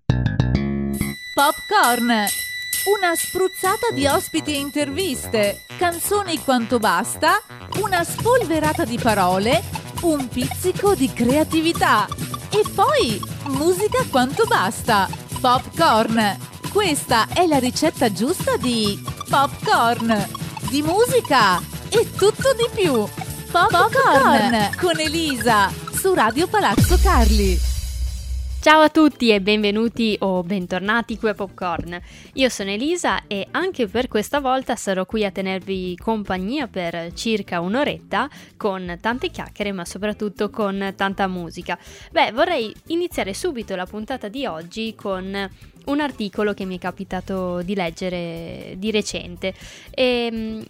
Popcorn, una spruzzata di ospiti e interviste, canzoni quanto basta, una spolverata di parole, un pizzico di creatività e poi musica quanto basta. Popcorn, questa è la ricetta giusta di popcorn, di musica e tutto di più. Popcorn con Elisa su Radio Palazzo Carli. Ciao a tutti e benvenuti o bentornati qui a Popcorn. Io sono Elisa e anche per questa volta sarò qui a tenervi compagnia per circa un'oretta con tante chiacchiere ma soprattutto con tanta musica. Vorrei iniziare subito la puntata di oggi con un articolo che mi è capitato di leggere di recente e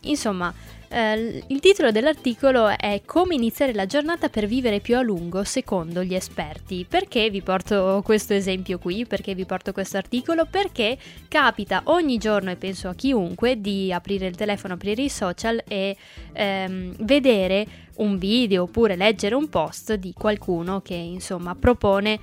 il titolo dell'articolo è Come iniziare la giornata per vivere più a lungo secondo gli esperti. Perché vi porto questo esempio qui? Perché vi porto questo articolo? Perché capita ogni giorno, e penso a chiunque, di aprire il telefono, aprire i social e vedere un video oppure leggere un post di qualcuno che propone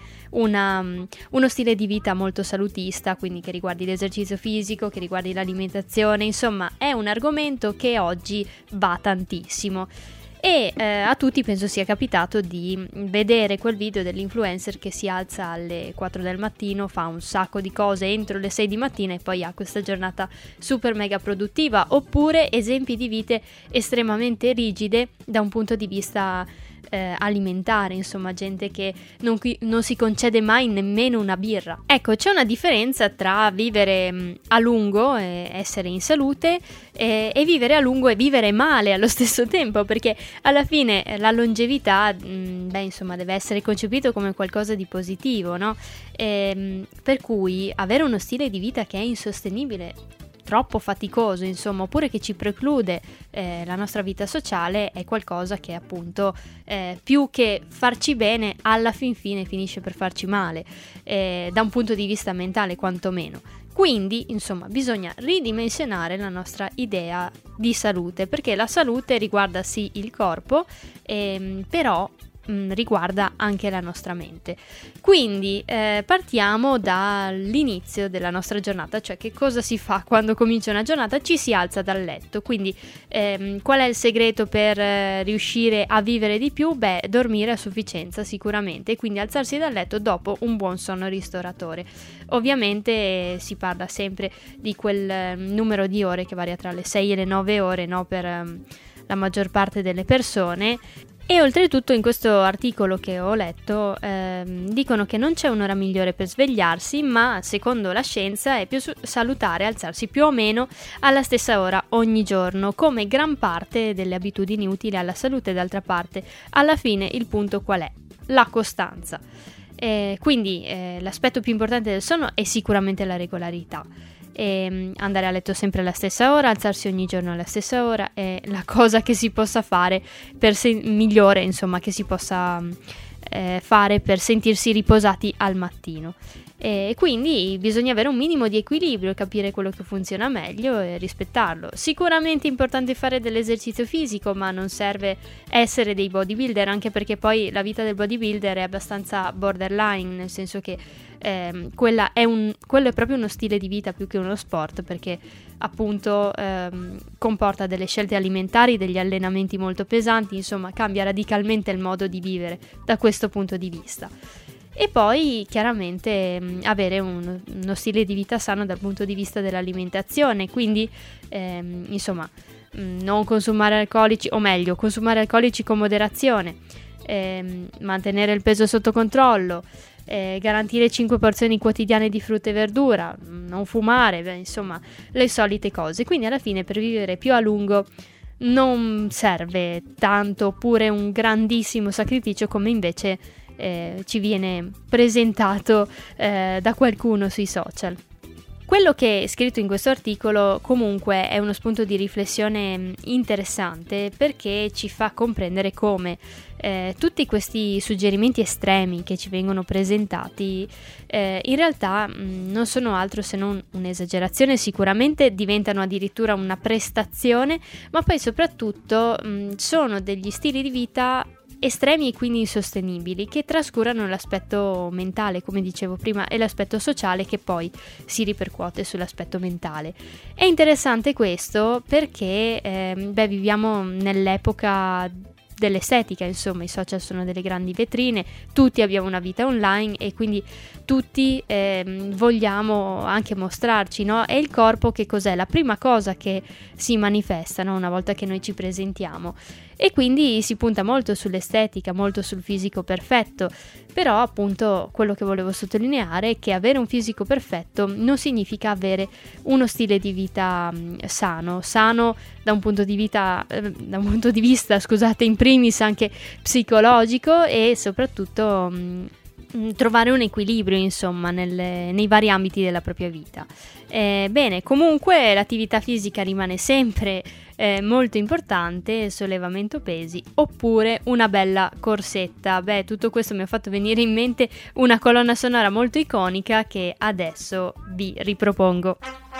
uno stile di vita molto salutista, quindi che riguardi l'esercizio fisico, che riguardi l'alimentazione, è un argomento che oggi va tantissimo. E a tutti penso sia capitato di vedere quel video dell'influencer che si alza alle 4 del mattino, fa un sacco di cose entro le 6 di mattina e poi ha questa giornata super mega produttiva, oppure esempi di vite estremamente rigide da un punto di vista alimentare, gente che non si concede mai nemmeno una birra. Ecco, c'è una differenza tra vivere a lungo e essere in salute e vivere a lungo e vivere male allo stesso tempo, perché alla fine la longevità deve essere concepito come qualcosa di positivo, no? Per cui avere uno stile di vita che è insostenibile, troppo faticoso, oppure che ci preclude la nostra vita sociale, è qualcosa che appunto più che farci bene alla fin fine finisce per farci male, da un punto di vista mentale quantomeno. Quindi bisogna ridimensionare la nostra idea di salute, perché la salute riguarda sì il corpo, però riguarda anche la nostra mente. Quindi partiamo dall'inizio della nostra giornata, cioè che cosa si fa quando comincia una giornata? Ci si alza dal letto. Quindi qual è il segreto per riuscire a vivere di più? Dormire a sufficienza sicuramente, quindi alzarsi dal letto dopo un buon sonno ristoratore. Ovviamente si parla sempre di quel numero di ore che varia tra le 6 e le 9 ore, no, per la maggior parte delle persone. E oltretutto in questo articolo che ho letto dicono che non c'è un'ora migliore per svegliarsi, ma secondo la scienza è più salutare alzarsi più o meno alla stessa ora ogni giorno, come gran parte delle abitudini utili alla salute. D'altra parte, alla fine il punto qual è? La costanza. Quindi l'aspetto più importante del sonno è sicuramente la regolarità. Andare a letto sempre alla stessa ora, alzarsi ogni giorno alla stessa ora è la cosa che si possa fare migliore, che si possa fare per sentirsi riposati al mattino. E quindi bisogna avere un minimo di equilibrio, capire quello che funziona meglio e rispettarlo. Sicuramente è importante fare dell'esercizio fisico, ma non serve essere dei bodybuilder, anche perché poi la vita del bodybuilder è abbastanza borderline, nel senso che quello è proprio uno stile di vita più che uno sport, perché appunto comporta delle scelte alimentari, degli allenamenti molto pesanti, cambia radicalmente il modo di vivere da questo punto di vista. E poi chiaramente avere uno stile di vita sano dal punto di vista dell'alimentazione, quindi non consumare alcolici, o meglio consumare alcolici con moderazione, mantenere il peso sotto controllo, garantire 5 porzioni quotidiane di frutta e verdura, non fumare, le solite cose. Quindi alla fine per vivere più a lungo non serve tanto, oppure un grandissimo sacrificio come invece ci viene presentato da qualcuno sui social. Quello che è scritto in questo articolo comunque è uno spunto di riflessione interessante, perché ci fa comprendere come tutti questi suggerimenti estremi che ci vengono presentati in realtà non sono altro se non un'esagerazione. Sicuramente diventano addirittura una prestazione, ma poi soprattutto sono degli stili di vita estremi e quindi insostenibili, che trascurano l'aspetto mentale, come dicevo prima, e l'aspetto sociale che poi si ripercuote sull'aspetto mentale. È interessante questo perché viviamo nell'epoca dell'estetica, insomma, i social sono delle grandi vetrine, tutti abbiamo una vita online e quindi tutti vogliamo anche mostrarci, no? E il corpo che cos'è? La prima cosa che si manifesta, no? Una volta che noi ci presentiamo, e quindi si punta molto sull'estetica, molto sul fisico perfetto. Però appunto quello che volevo sottolineare è che avere un fisico perfetto non significa avere uno stile di vita sano da un punto di vista, scusate, in primis anche psicologico, e soprattutto trovare un equilibrio, insomma, nei vari ambiti della propria vita. Bene, comunque l'attività fisica rimane sempre molto importante, sollevamento pesi oppure una bella corsetta. Tutto questo mi ha fatto venire in mente una colonna sonora molto iconica che adesso vi ripropongo.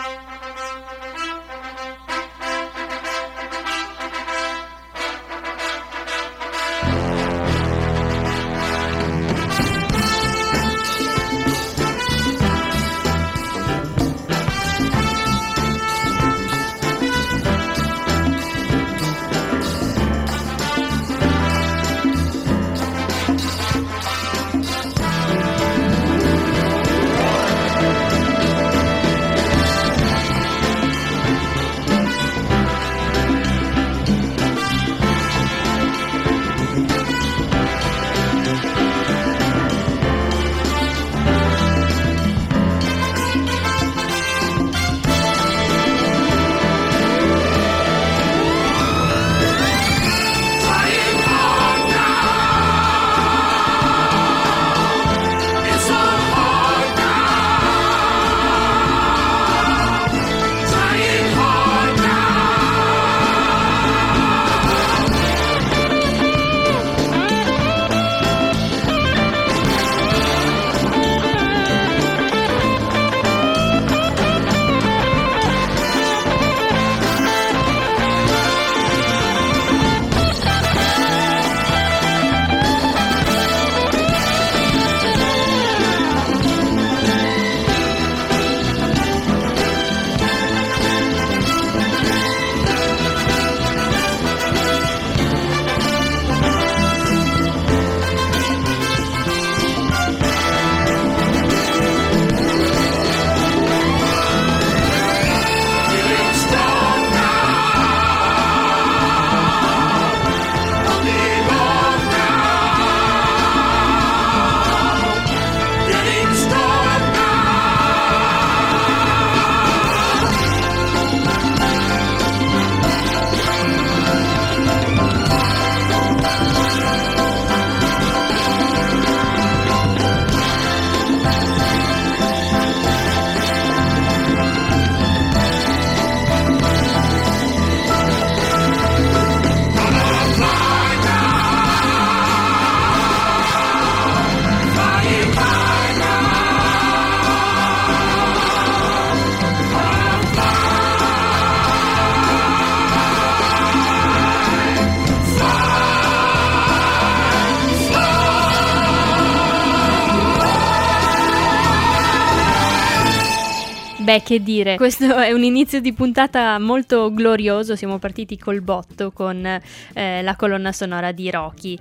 Che dire, questo è un inizio di puntata molto glorioso. Siamo partiti col botto con la colonna sonora di Rocky,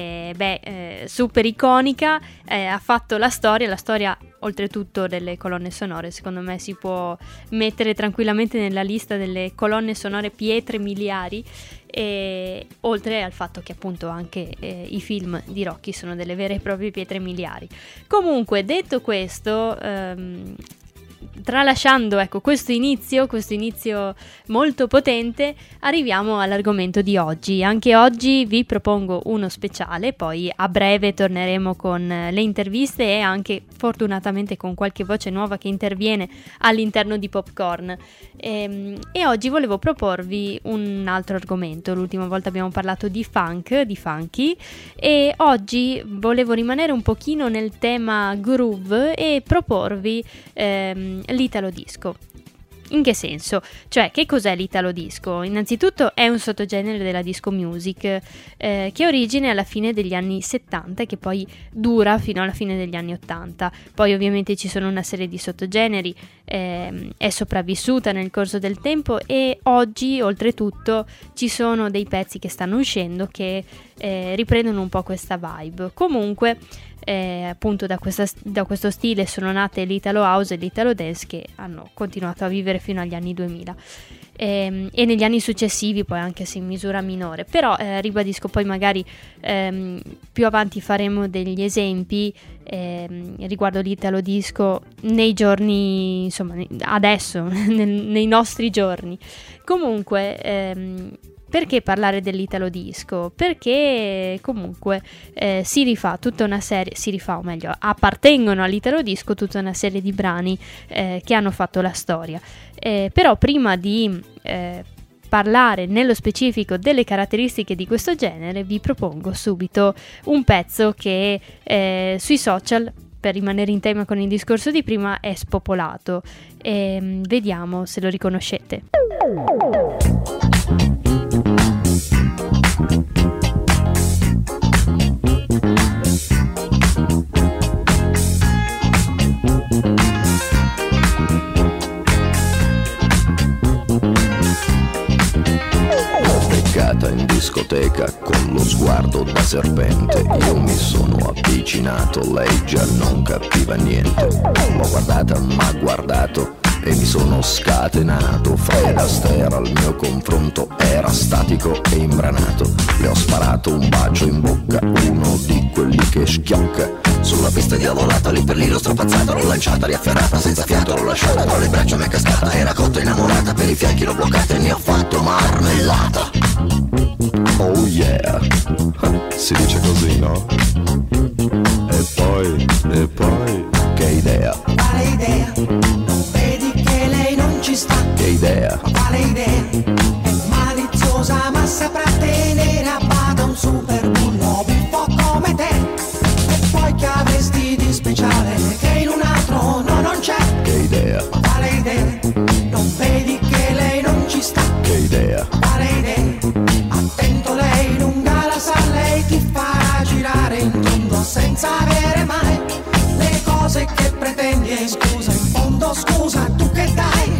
super iconica, ha fatto la storia oltretutto delle colonne sonore. Secondo me si può mettere tranquillamente nella lista delle colonne sonore pietre miliari, e oltre al fatto che appunto anche i film di Rocky sono delle vere e proprie pietre miliari. Comunque, detto questo, tralasciando questo inizio molto potente, arriviamo all'argomento di oggi. Anche oggi vi propongo uno speciale, poi a breve torneremo con le interviste e anche fortunatamente con qualche voce nuova che interviene all'interno di Popcorn. E oggi volevo proporvi un altro argomento. L'ultima volta abbiamo parlato di funk, di funky, e oggi volevo rimanere un pochino nel tema groove e proporvi l'italo disco. In che senso? Cioè, che cos'è l'Italo Disco? Innanzitutto è un sottogenere della disco music che ha origine alla fine degli anni 70 e che poi dura fino alla fine degli anni 80. Poi ovviamente ci sono una serie di sottogeneri, è sopravvissuta nel corso del tempo e oggi oltretutto ci sono dei pezzi che stanno uscendo che riprendono un po' questa vibe. Comunque appunto da questo stile sono nate l'Italo House e l'Italo Dance, che hanno continuato a vivere fino agli anni 2000 e negli anni successivi poi, anche se in misura minore. Però ribadisco, poi magari più avanti faremo degli esempi riguardo l'Italo Disco nei giorni, insomma adesso nei nostri giorni. Comunque perché parlare dell'Italo Disco? Perché comunque si rifà tutta una serie, o meglio, appartengono all'Italo Disco tutta una serie di brani che hanno fatto la storia. Però prima di parlare nello specifico delle caratteristiche di questo genere, vi propongo subito un pezzo che sui social, per rimanere in tema con il discorso di prima, è spopolato. Vediamo se lo riconoscete. In discoteca con lo sguardo da serpente, io mi sono avvicinato, lei già non capiva niente. L'ho guardata, m'ha guardato e mi sono scatenato. Fred Astaire al mio confronto era statico e imbranato. Le ho sparato un bacio in bocca, uno di quelli che schiocca. Sulla pista diavolata, lì per lì l'ho strappazzata, l'ho lanciata, riafferrata, senza fiato l'ho lasciata, tra le braccia mi è cascata, era cotta innamorata, per i fianchi l'ho bloccata e ne ho fatto marmellata. Oh yeah, si dice così, no? E poi, che idea? Quale idea? Non vedi che lei non ci sta? Che idea? Quale idea? È maliziosa ma saprà tenere a bada un super bullo buffo come te. E poi che avresti di speciale che in un altro no, non c'è? Che idea? Quale idea? Non vedi che lei non ci sta? Che idea? Quale idea? Attento, lei lunga la sa, lei ti farà girare in tondo senza avere mai le cose che pretendi. E scusa, in fondo scusa, tu che dai?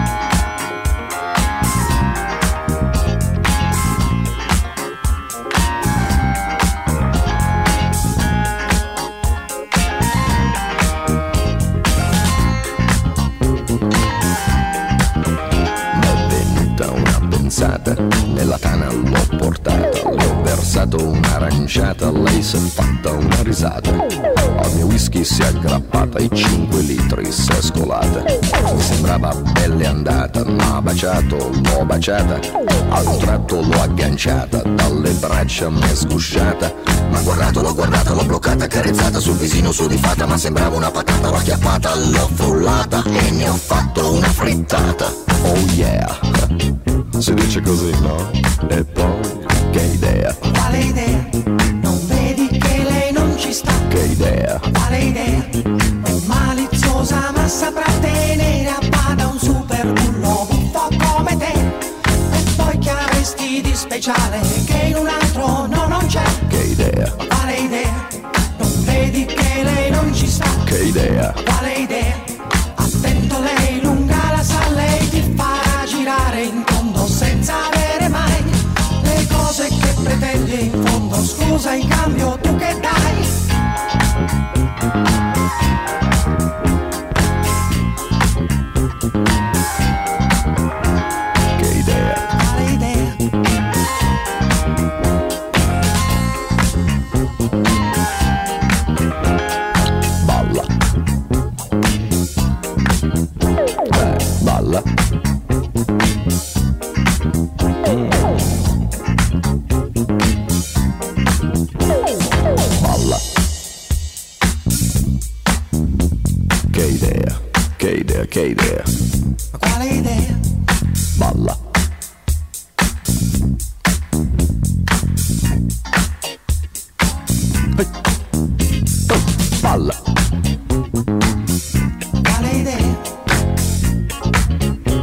Nella tana l'ho portata, le ho versato un'aranciata, lei si è fatta una risata. Al mio whisky si è aggrappata, i 5 litri si è scolata. Mi sembrava pelle andata, m'ha baciato, l'ho baciata. Ad un tratto l'ho agganciata, dalle braccia mi è sgusciata. M'ha guardato, l'ho guardata, l'ho bloccata, accarezzata sul visino sudifata. Ma sembrava una patata, l'ho acchiappata, l'ho frullata e ne ho fatto una frittata. Oh yeah, si dice così, no? E poi, che idea? Quale idea? Non vedi che lei non ci sta? Che idea? Quale idea? È maliziosa ma saprà tenere a bada un super bullo buffo come te. E poi che avresti di speciale che in un altro no, non c'è? Che idea? Quale idea? Non vedi che lei non ci sta? Che idea? Quale idea? Attento, lei lunga la sa, lei ti farà girare in tondo senza avere mai le cose che pretendi. In fondo scusa, in cambio tu che dai? Che idea? Quale idea? Balla. Balla. Balla. Che idea? Che idea? Che idea? Ma quale idea? Balla. Balla. Quale idea?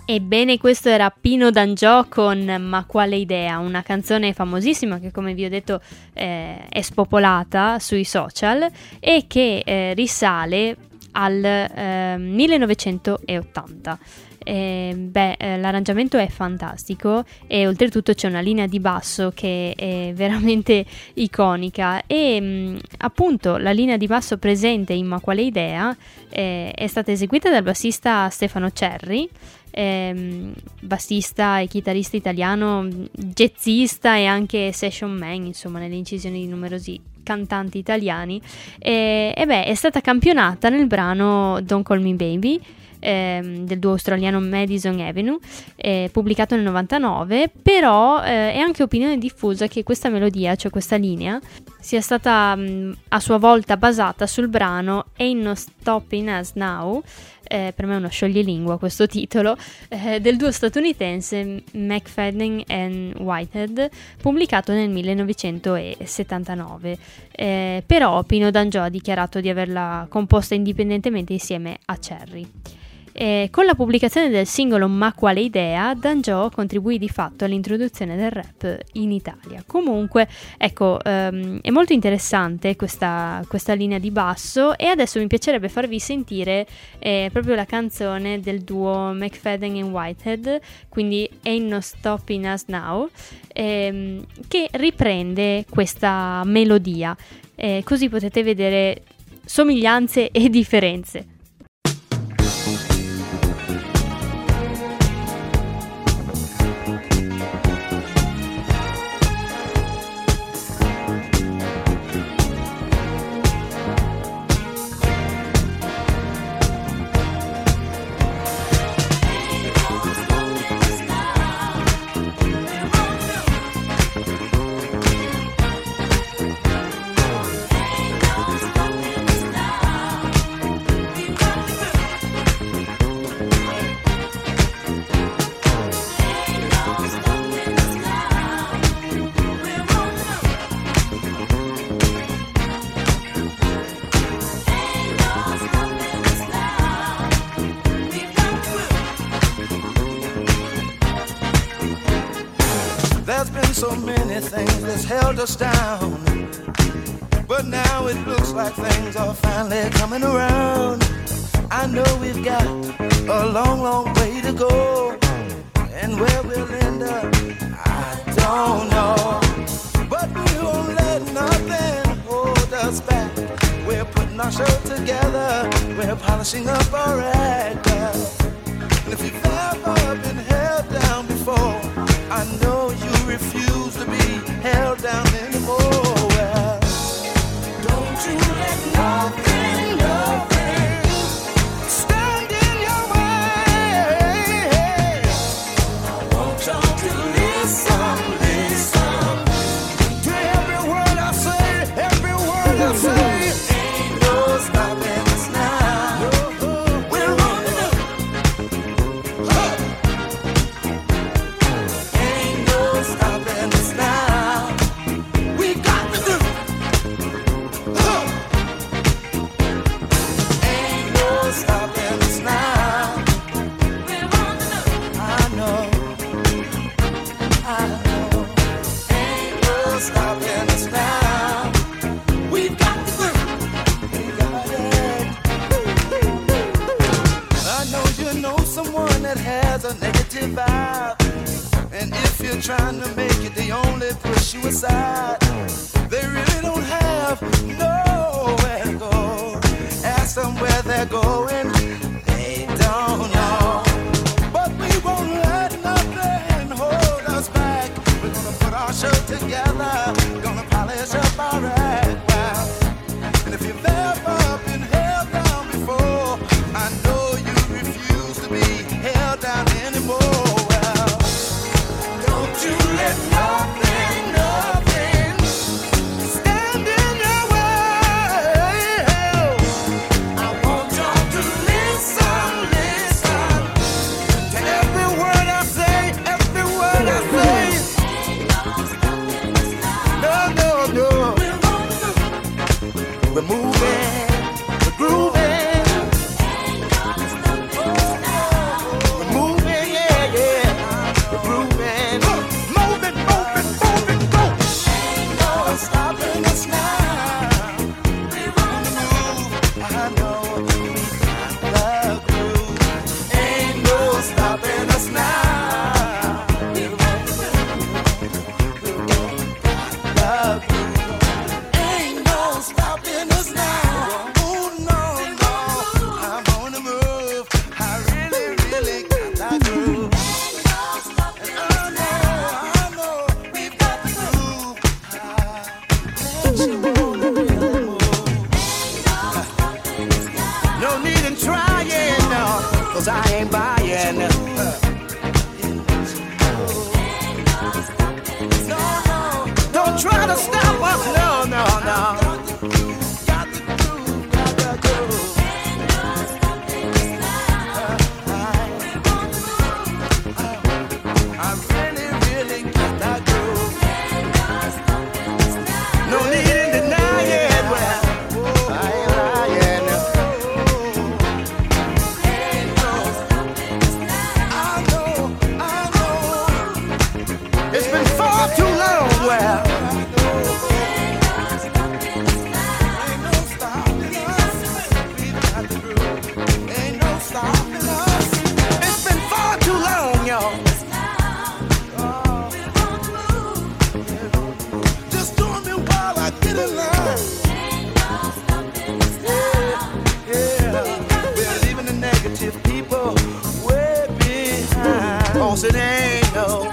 Ebbene, questo era Pino D'Angiò con Ma quale idea, una canzone famosissima che, come vi ho detto, è spopolata sui social e che risale al 1980. L'arrangiamento è fantastico e oltretutto c'è una linea di basso che è veramente iconica e appunto la linea di basso presente in Ma quale idea è stata eseguita dal bassista Stefano Cerri, bassista e chitarrista italiano, jazzista e anche session man, insomma, nelle incisioni di numerosi cantanti italiani, è stata campionata nel brano Don't Call Me Baby del duo australiano Madison Avenue, pubblicato nel 99, però è anche opinione diffusa che questa melodia, cioè questa linea, sia stata a sua volta basata sul brano Ain't No Stopping Us Now, per me è uno scioglilingua questo titolo, del duo statunitense McFadden and Whitehead, pubblicato nel 1979. Però Pino D'Angiò ha dichiarato di averla composta indipendentemente insieme a Cerri. Con la pubblicazione del singolo Ma quale idea, D'Angiò contribuì di fatto all'introduzione del rap in Italia. Comunque, ecco, è molto interessante questa linea di basso e adesso mi piacerebbe farvi sentire proprio la canzone del duo McFadden and Whitehead, quindi Ain't No Stopping Us Now, che riprende questa melodia, così potete vedere somiglianze e differenze. So many things that's held us down, but now it looks like things are finally coming around. I know we've got a long, long way to go, and where we'll end up, I don't know. But we won't let nothing hold us back. We're putting our show together, we're polishing up our act. And if you've ever been held down before, I know you refuse to be held down anymore. Well, don't you let nothing, nothing stand in your way. I want y'all to listen, listen to every word I say, every word I say. Ain't no stopping us now. We're on the move. Stopping us now. We got to do. Ain't no stopping us now. We're on the move. I know. Ain't no stopping us now. We've got to do. We got it. I know you know someone that has a negative vibe. And if you're trying to make it, they only push you aside. They really don't have nowhere to go. Ask them where they're going, they don't know. But we won't let nothing hold us back. We're gonna put our show together, gonna polish up our act. Wow. And if you've ever been held down before, I know you refuse to be held down anymore. You let nothing, nothing try to stop us. No, no, no. It ain't no.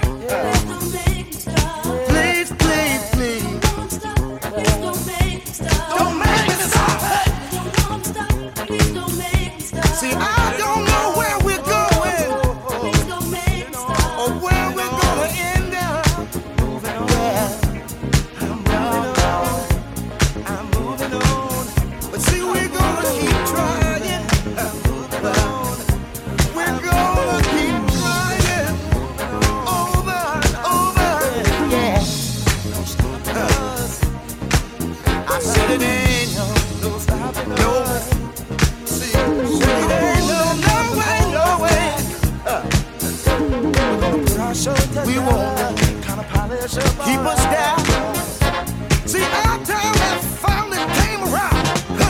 Please, please, please. Don't make me stop. See, I don't know where we're going or where we're gonna end up. I'm moving on. But see, we're gonna keep trying. We're gonna keep trying. Over and over, yeah. I said it ain't no stopping, no. See, it ain't no way. We won't keep us down. See, our time has finally came around.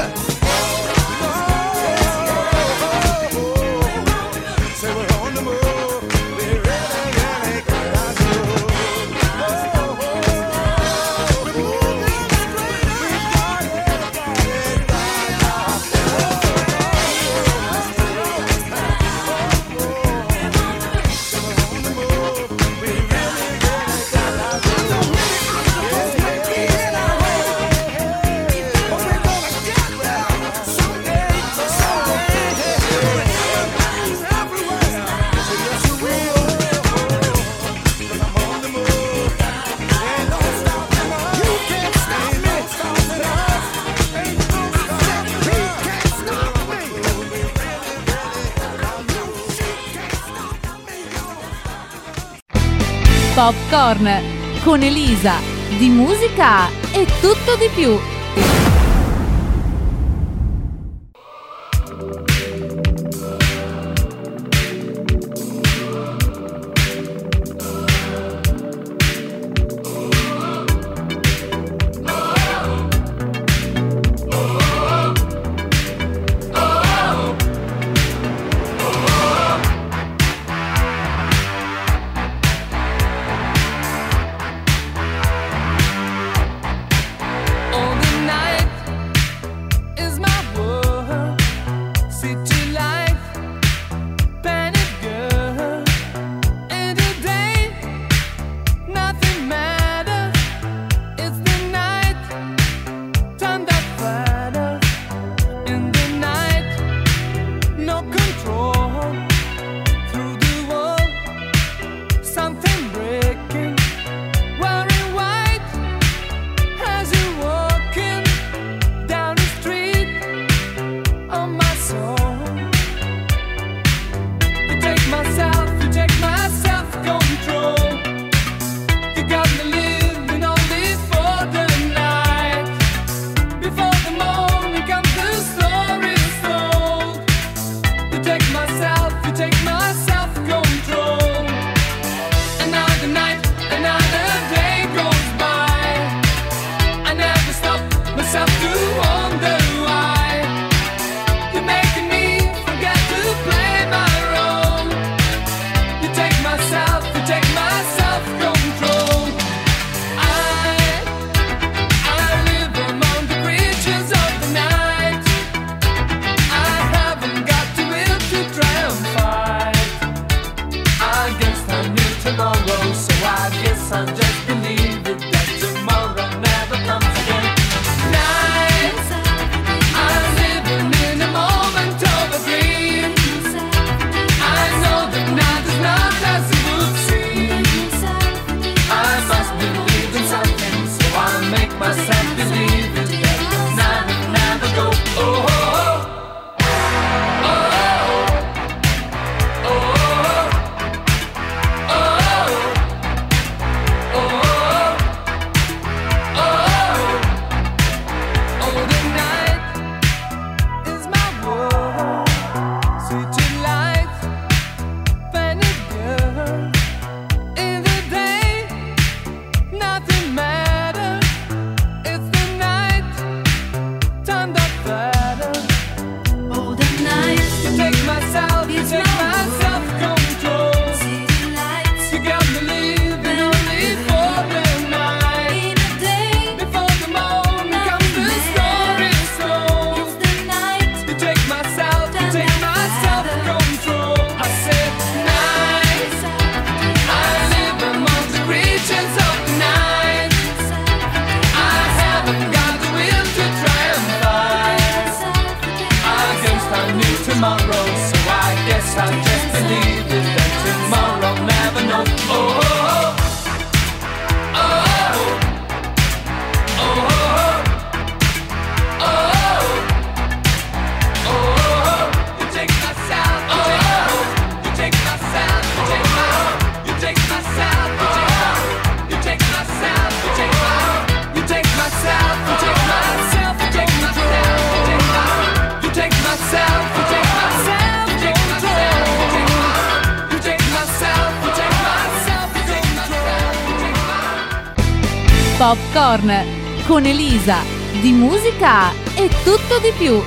Say we're on the move. We're really gonna Popcorn con Elisa, di musica e tutto di più. On the night Popcorn con Elisa, di musica e tutto di più.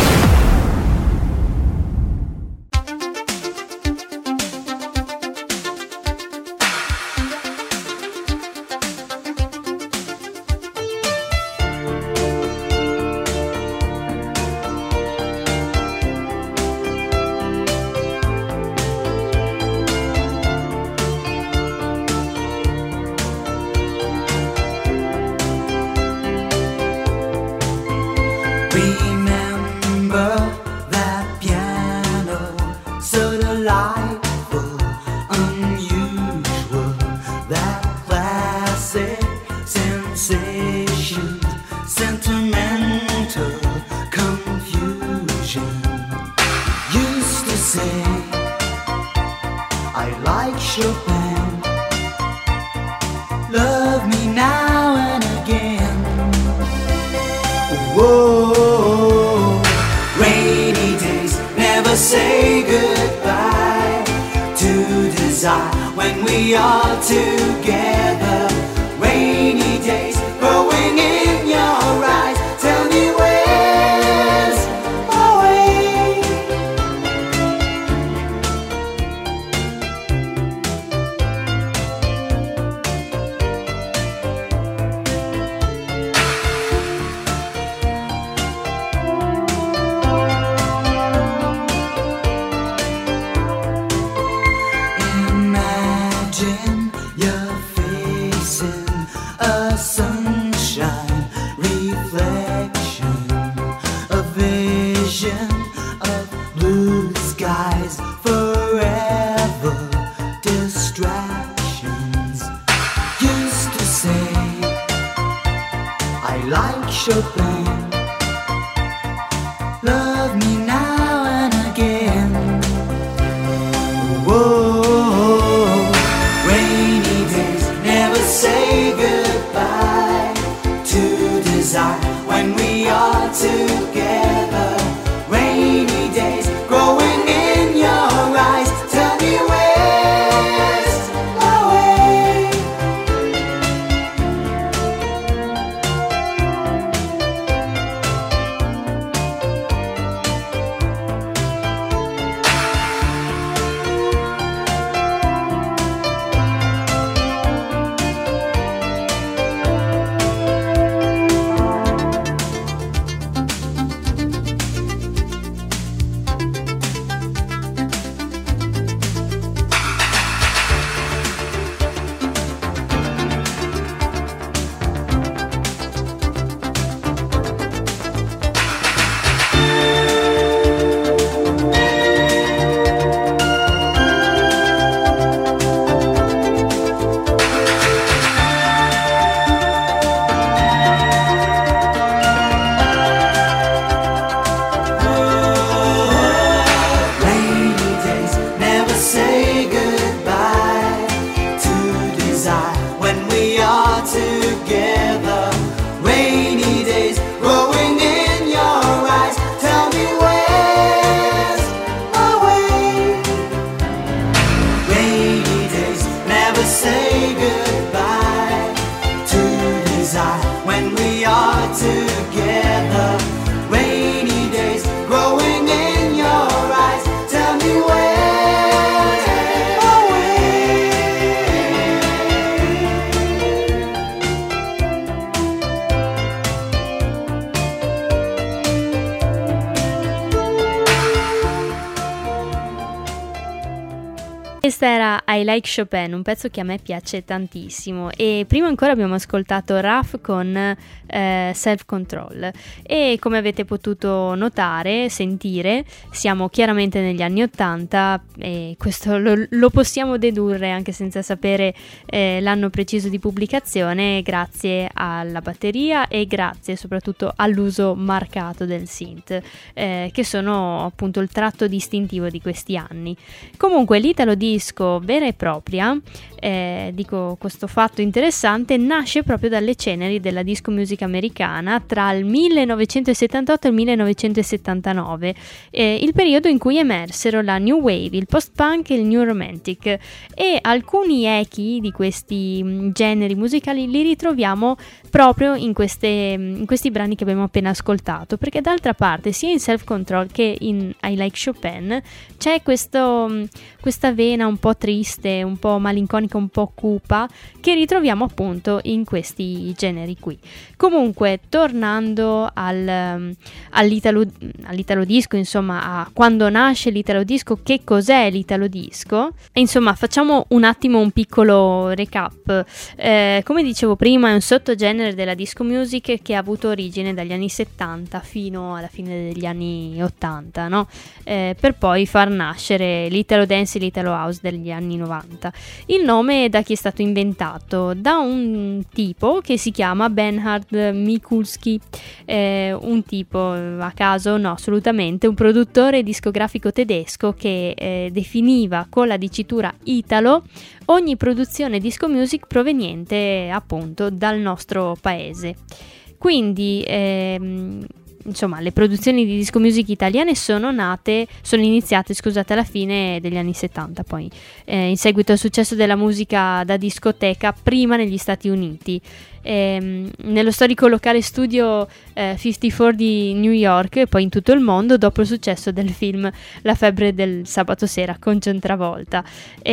Questa era I Like Chopin, un pezzo che a me piace tantissimo, e prima ancora abbiamo ascoltato Raf con Self Control, e come avete potuto notare, sentire, siamo chiaramente negli anni 80 e questo lo possiamo dedurre anche senza sapere l'anno preciso di pubblicazione, grazie alla batteria e grazie soprattutto all'uso marcato del synth, che sono appunto il tratto distintivo di questi anni. Comunque l'italo disco vera e propria dico questo fatto interessante, nasce proprio dalle ceneri della disco music americana tra il 1978 e il 1979, il periodo in cui emersero la New Wave, il post-punk e il New Romantic, e alcuni echi di questi generi musicali li ritroviamo proprio in questi brani che abbiamo appena ascoltato, perché d'altra parte sia in Self Control che in I Like Chopin c'è questa vena un po' triste, un po' malinconica, un po' cupa, che ritroviamo appunto in questi generi qui. Comunque, tornando all'italo disco, insomma, a quando nasce l'italo disco, che cos'è l'italo disco, e insomma facciamo un attimo un piccolo recap. Come dicevo prima, è un sottogenere della disco music che ha avuto origine dagli anni 70 fino alla fine degli anni 80, no? Per poi far nascere l'italo dance e l'italo house degli anni 90. Il nome da chi è stato inventato? Da un tipo che si chiama Bernhard Mikulski, un tipo a caso? No, assolutamente, un produttore discografico tedesco che definiva con la dicitura italo ogni produzione disco music proveniente appunto dal nostro paese. Quindi insomma, le produzioni di disco music italiane sono iniziate alla fine degli anni 70, poi in seguito al successo della musica da discoteca prima negli Stati Uniti. Nello storico locale studio 54 di New York e poi in tutto il mondo dopo il successo del film La febbre del sabato sera con John Travolta.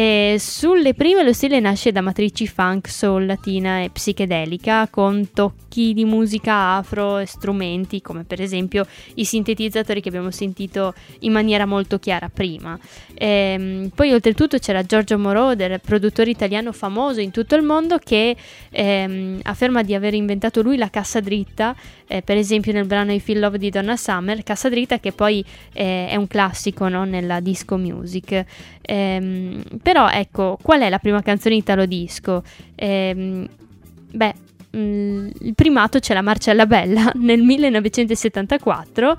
Sulle prime lo stile nasce da matrici funk, soul, latina e psichedelica, con tocchi di musica afro e strumenti come per esempio i sintetizzatori che abbiamo sentito in maniera molto chiara prima. Poi oltretutto c'era Giorgio Moroder, produttore italiano famoso in tutto il mondo, che afferma di aver inventato lui la cassa dritta, per esempio nel brano I Feel Love di Donna Summer, cassa dritta che poi è un classico, no, nella disco music. Però ecco, qual è la prima canzone italo disco? Il primato c'è la Marcella Bella nel 1974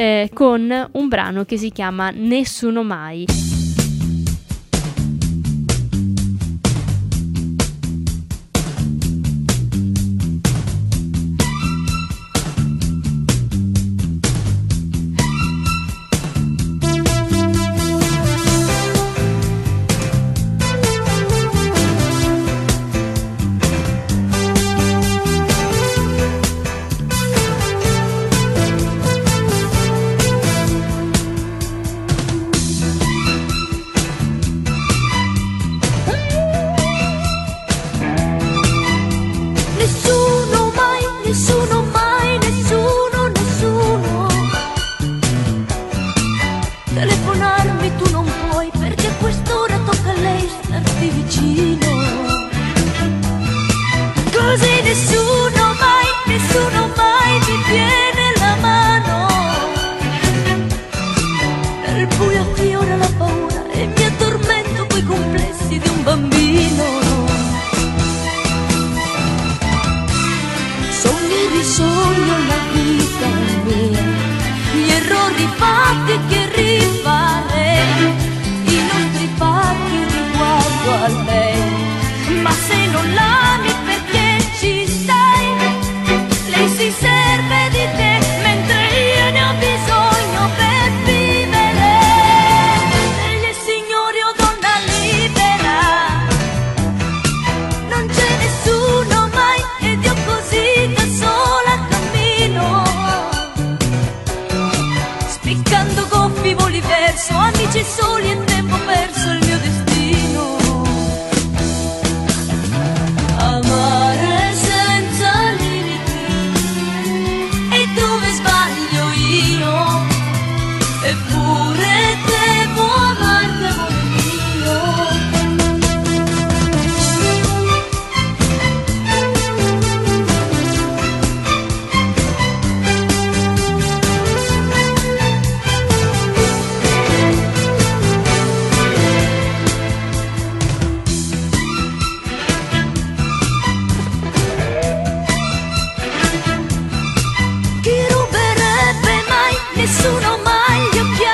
con un brano che si chiama Nessuno Mai.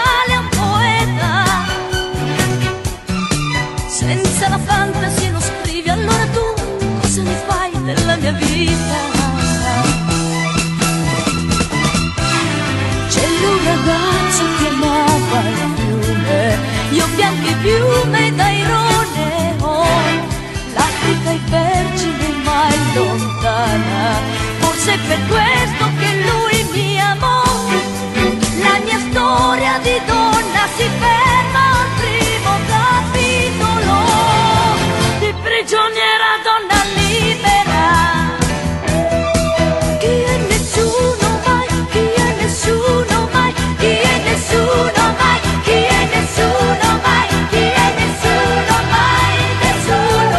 Senza la fantasia non scrive per questo che lui mi amò. La mia storia di donna si ferma al primo capitolo, di prigioniera donna libera. Chi è nessuno mai, chi è nessuno mai, chi è nessuno mai, chi è nessuno mai, chi è nessuno mai, nessuno.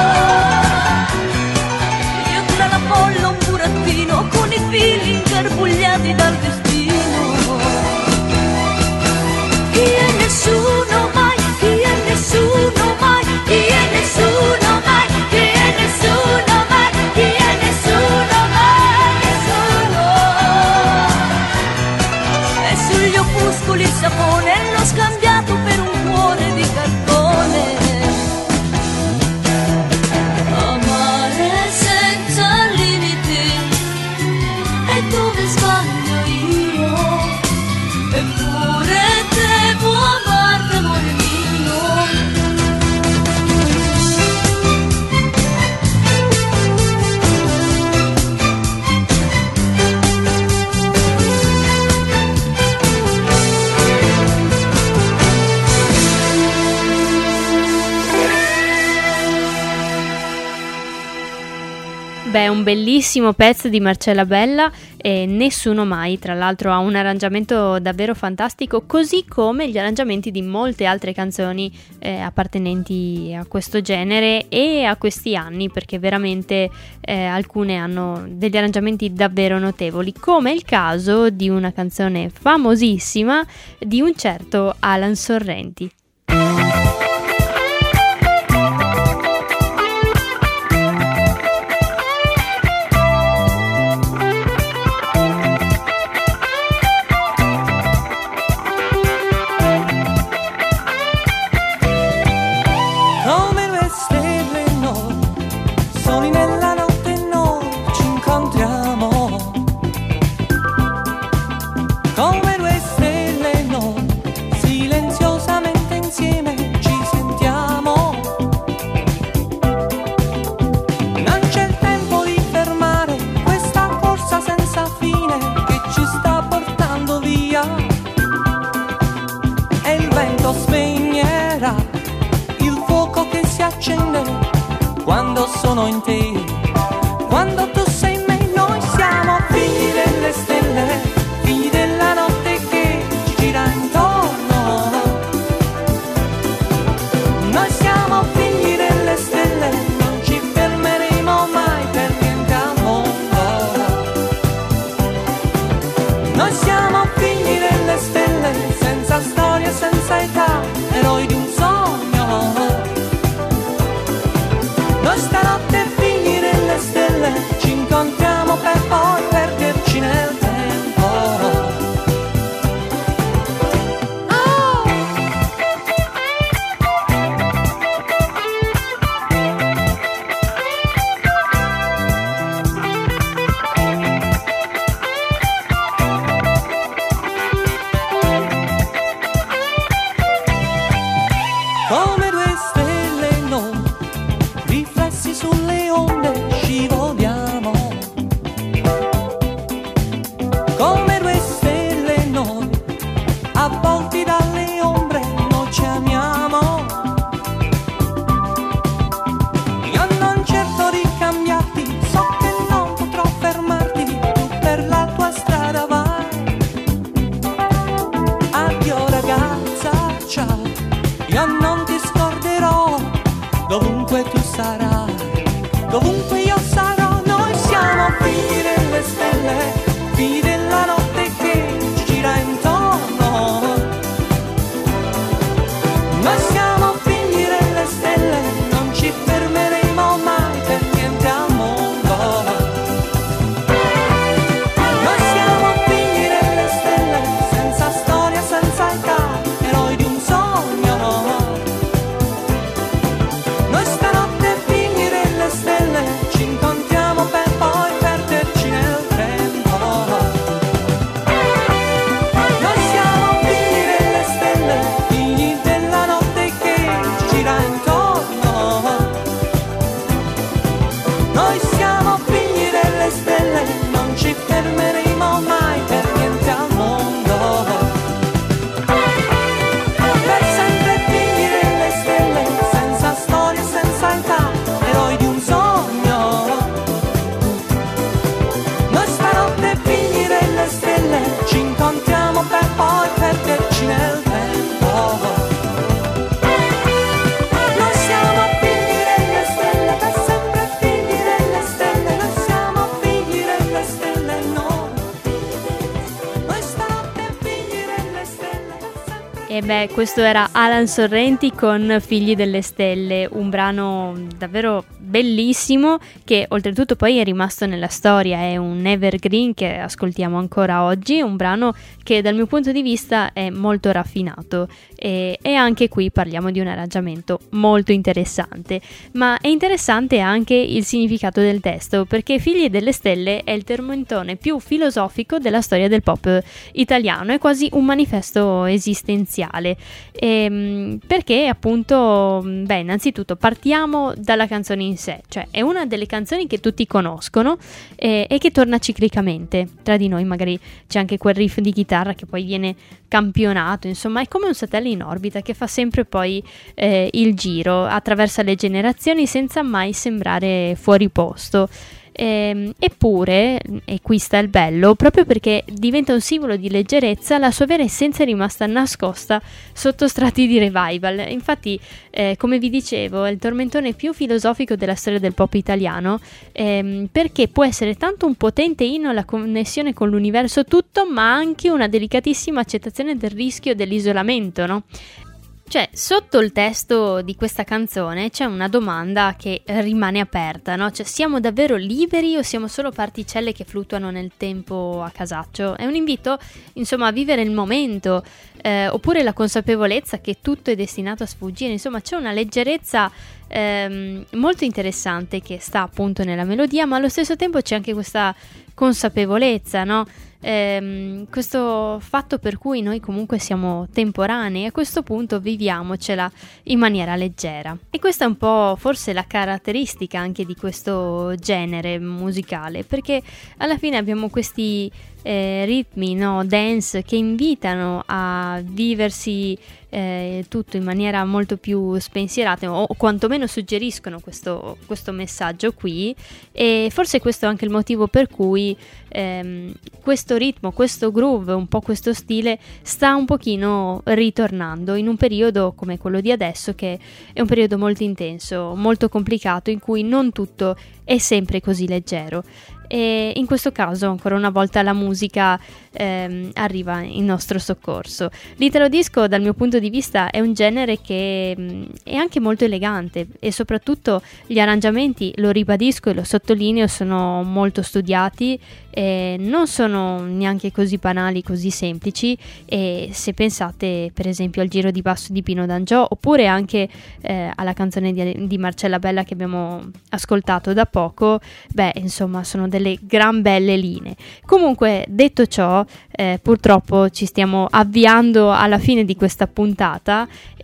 Io tra la folla un burattino con i fili ingarbugliati dal destino. Chi è nessuno mai, chi è nessuno mai, chi è nessuno mai, chi è nessuno mai, chi è nessuno mai, nessuno. E sugli opuscoli il sapone l'ho scambiato per un cuore di cartone. Amare senza limiti è dove sbaglio io, eppure devo amarti, amore mio. Beh, un bellissimo pezzo di Marcella Bella e Nessuno Mai, tra l'altro ha un arrangiamento davvero fantastico, così come gli arrangiamenti di molte altre canzoni appartenenti a questo genere e a questi anni, perché veramente alcune hanno degli arrangiamenti davvero notevoli, come il caso di una canzone famosissima di un certo Alan Sorrenti. Quando sono in te, quando tu sei in me, noi siamo figli delle stelle, figli della notte che ci gira intorno. Noi siamo figli delle stelle, non ci fermeremo mai per niente al mondo. Noi siamo figli delle stelle, senza storia, senza età, eroi di un sogno. Noi stanotte figli delle stelle ci incontriamo per poi perderci nel tempo. Oh! Come due stelle noi, riflessi sulle onde scivoliamo. Come due stelle noi, avvolti dalle ombre noi ci amiamo. Io non cerco di cambiarti, so che non potrò fermarti, tu per la tua strada vai. Addio ragazza, ciao, io non ti scorderò, dovunque tu sarai, dovunque io sarò. Noi siamo figli delle stelle, figli della notte E beh, questo era Alan Sorrenti con Figli delle Stelle, un brano davvero bellissimo che oltretutto poi è rimasto nella storia, è un evergreen che ascoltiamo ancora oggi, un brano che dal mio punto di vista è molto raffinato e anche qui parliamo di un arrangiamento molto interessante, ma è interessante anche il significato del testo, perché Figli delle Stelle è il tormentone più filosofico della storia del pop italiano, è quasi un manifesto esistenziale, perché appunto, innanzitutto partiamo dalla canzone in sé, cioè è una delle canzoni che tutti conoscono e che torna ciclicamente. Tra di noi magari c'è anche quel riff di chitarra che poi viene campionato, insomma è come un satellite in orbita che fa sempre poi il giro, attraversa le generazioni senza mai sembrare fuori posto. Eppure, e qui sta il bello, proprio perché diventa un simbolo di leggerezza, la sua vera essenza è rimasta nascosta sotto strati di revival. Infatti, come vi dicevo, è il tormentone più filosofico della storia del pop italiano, perché può essere tanto un potente inno alla connessione con l'universo tutto, ma anche una delicatissima accettazione del rischio dell'isolamento, no? Cioè, sotto il testo di questa canzone c'è una domanda che rimane aperta, no? Cioè, siamo davvero liberi o siamo solo particelle che fluttuano nel tempo a casaccio? È un invito, insomma, a vivere il momento, oppure la consapevolezza che tutto è destinato a sfuggire. Insomma, c'è una leggerezza molto interessante che sta appunto nella melodia, ma allo stesso tempo c'è anche questa consapevolezza, no? Questo fatto per cui noi comunque siamo temporanei, a questo punto viviamocela in maniera leggera, e questa è un po' forse la caratteristica anche di questo genere musicale, perché alla fine abbiamo questi ritmi, no, dance, che invitano a viversi tutto in maniera molto più spensierata, o quantomeno suggeriscono questo messaggio qui, e forse questo è anche il motivo per cui questo ritmo, questo groove, un po' questo stile sta un pochino ritornando in un periodo come quello di adesso, che è un periodo molto intenso, molto complicato, in cui non tutto è sempre così leggero. E in questo caso ancora una volta la musica arriva in nostro soccorso. L'italo disco dal mio punto di vista è un genere che è anche molto elegante, e soprattutto gli arrangiamenti, lo ribadisco e lo sottolineo, sono molto studiati, non sono neanche così banali, così semplici, e se pensate per esempio al giro di basso di Pino D'Angiò, oppure anche alla canzone di Marcella Bella che abbiamo ascoltato da poco, insomma sono delle gran belle linee. Comunque, detto ciò, purtroppo ci stiamo avviando alla fine di questa puntata,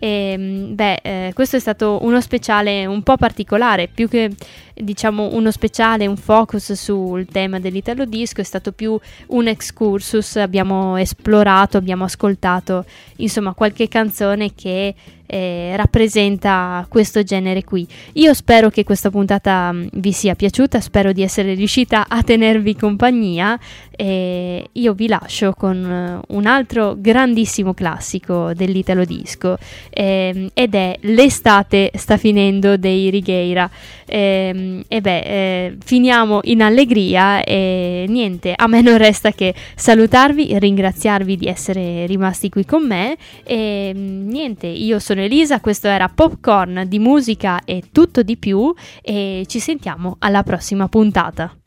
e questo è stato uno speciale un po' particolare, più che diciamo uno speciale, un focus sul tema dell'italo disco, è stato più un excursus. Abbiamo esplorato, abbiamo ascoltato insomma qualche canzone che rappresenta questo genere qui. Io spero che questa puntata vi sia piaciuta, spero di essere riuscita a tenervi compagnia, e io vi lascio con un altro grandissimo classico dell'italo disco, ed è L'estate sta finendo dei Righeira. Finiamo in allegria, e niente, a me non resta che salutarvi, ringraziarvi di essere rimasti qui con me, e niente, io sono Elisa, questo era Popcorn di musica e tutto di più, e ci sentiamo alla prossima puntata.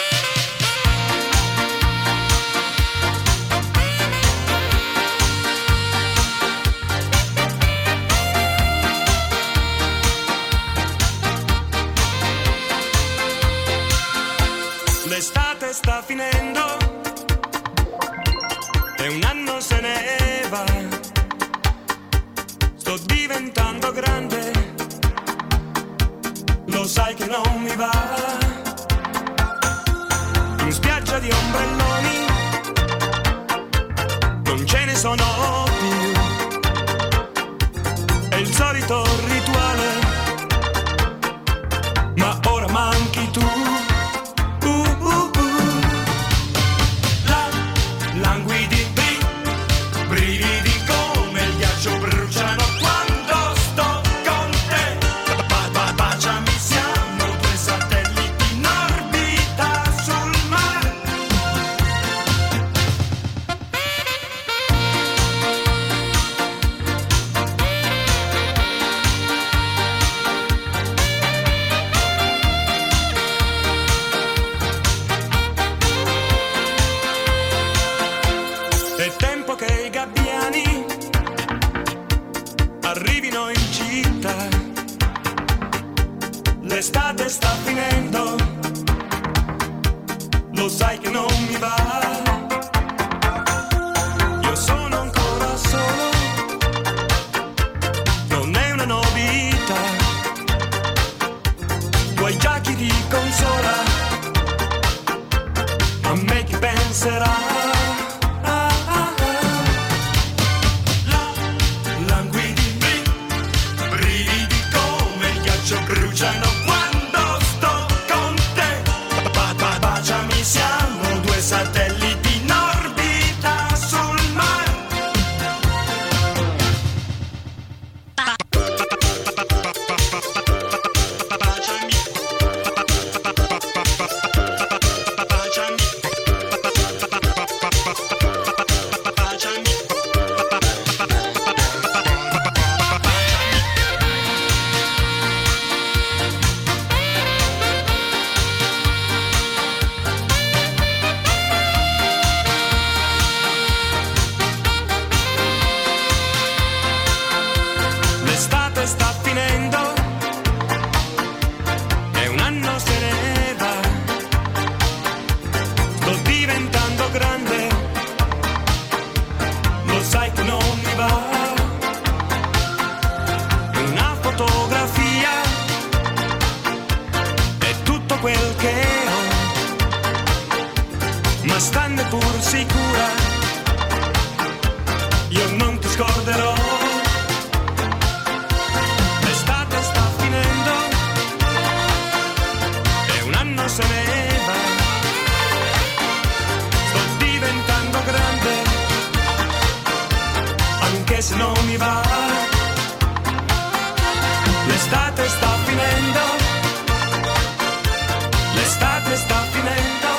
L'estate sta finendo e un anno se ne va. Sto diventando grande, lo sai che non mi va. In spiaggia di ombrelloni non ce ne sono più. È il solito rituale, ma ora manchi tu. Languidi, brividi come il ghiaccio bruciano quando sto con te. Baciami, siamo due satelliti in orbita sul mare. passerà. Languidi, brividi come il ghiaccio bruciano quando sto con te. Baciami, siamo due satelliti in orbita sul mare. L'estate sta finendo e un anno se ne va. Sto diventando grande, lo sai che non mi va. Una fotografia è tutto quel che ho, ma stanne pur sicura, io non ti scorderò. L'estate sta finendo e un anno se ne va. Sto diventando grande, anche se non mi va. L'estate sta finendo, l'estate sta finendo,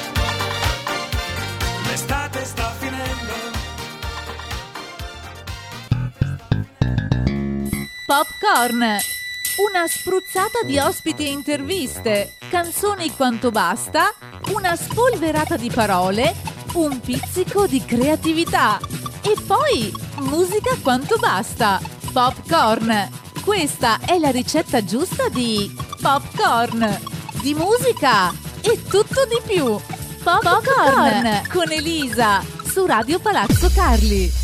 l'estate sta finendo. Popcorn, una spruzzata di ospiti e interviste, canzoni quanto basta, una spolverata di parole, un pizzico di creatività e poi musica quanto basta. Popcorn, questa è la ricetta giusta di popcorn, di musica e tutto di più. Popcorn con Elisa su Radio Palazzo Carli.